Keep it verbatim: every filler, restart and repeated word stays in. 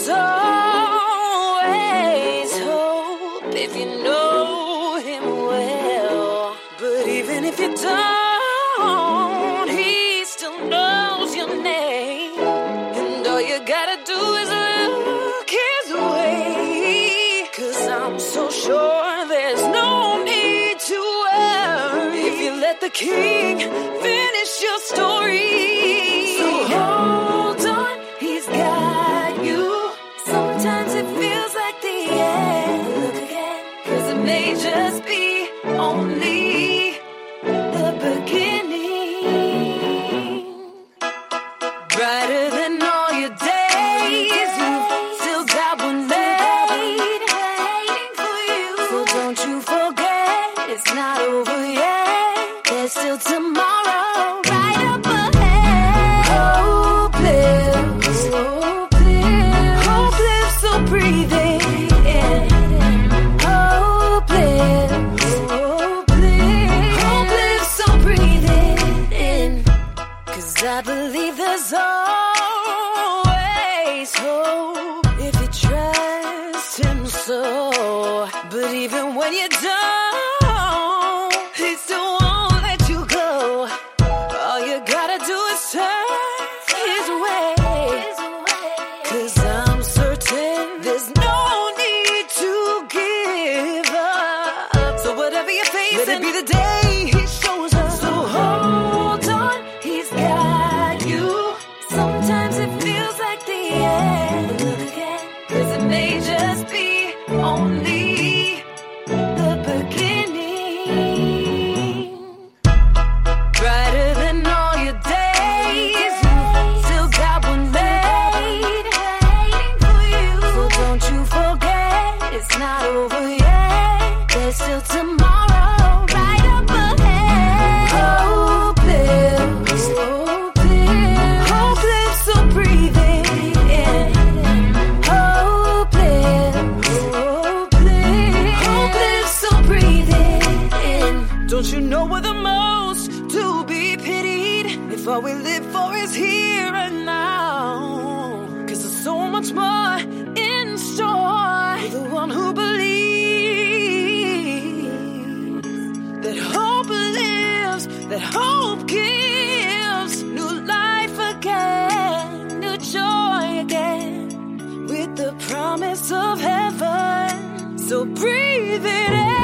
there's always hope if you know him well. But even if you don't, he still knows your name. And all you gotta do is look his way. Cause I'm so sure there's no need to worry if you let the king finish your story. So hold on, he's got you. Sometimes it feels like the end. Look again, cause it may just be only the beginning. Brighter than all your days, you've still got one made, waiting for you. So don't you forget, it's not over yet. There's still tomorrow right up ahead. Hope lives, hope lives, hope lives, so breathe in. Hope lives, hope lives, hope lives, so breathe in. Cause I believe there's always hope if you trust him so. But even when you don't, he still won't let you go. All you gotta do is turn his way. Cause I'm certain there's no need to give up. So whatever you're facing, let it be the day he shows up. So hold on, he's got you. Sometimes it feels like the end. Look again, cause it may just be only the beginning. Brighter than all your days, you've still got one made, waiting for you. So don't you forget, it's not over yet. There's still tomorrow right up ahead. Hope lives, hope lives, hope lives, so breathe in. Hope lives, hope lives, hope lives, so breathe in. Don't you know we're the most to be pitied if all we live for is here and now? Cause there's so much more in store for the one who believes that hope lives, that hope gives new life again, new joy again, with the promise of heaven. So breathe it in.